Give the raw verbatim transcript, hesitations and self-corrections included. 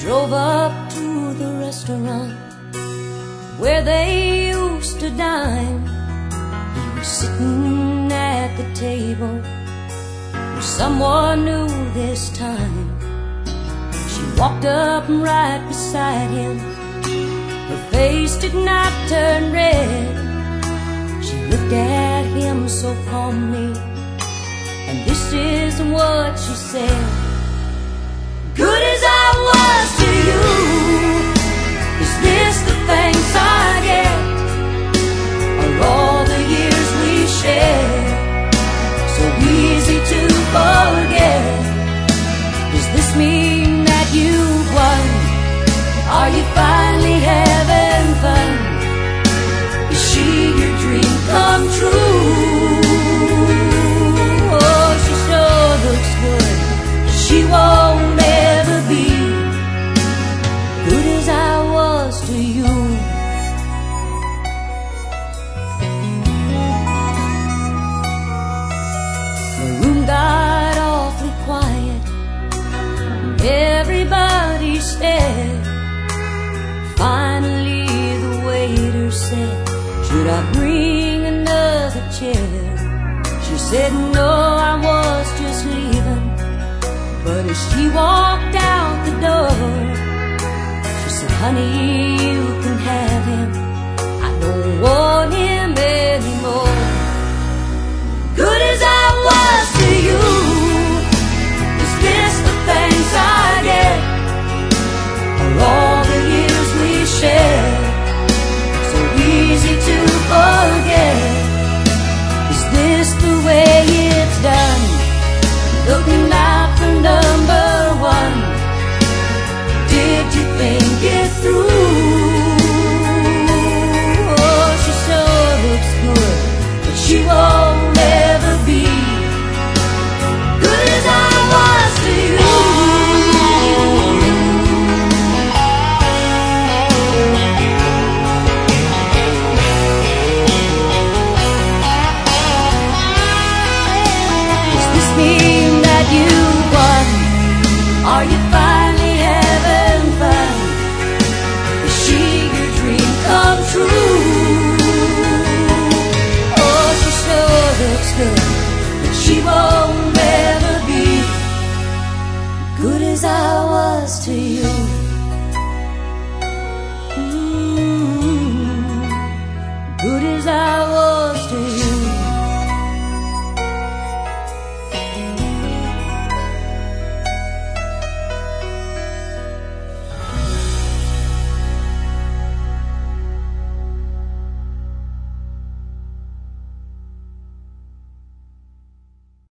drove up to the restaurant where they used to dine. He was sitting at the table with someone new this time. She walked up right beside him. Her face did not turn red. She looked at him so calmly, and this is what she said. Good as I was to you, is this the thanks I get? Are all the years we shared so easy to forget? Does this mean that you won? Are you finally having fun? Is she your dream come true? Oh, she sure looks good. She won't ever be good as I was to you. The room got awfully quiet. Everybody stared. Finally the waiter said, should I bring another chair? She said, no, I was just leaving. But as she walked out the door, she said, honey, you can have him. I don't want him anymore. Good as I was to you, is this the thanks I get? Are all the years we shared so easy to forget? Is this the way it's done? Looking out for number one. Did you think it through? Oh, she sure looks good, but she won't ever be good as I was to you. Does this mean that you won? Are you finally having fun? Is she your dream come true? Oh, she sure looks good, but she won't ever be good as I was to you. Mm-hmm. Good as I was to you.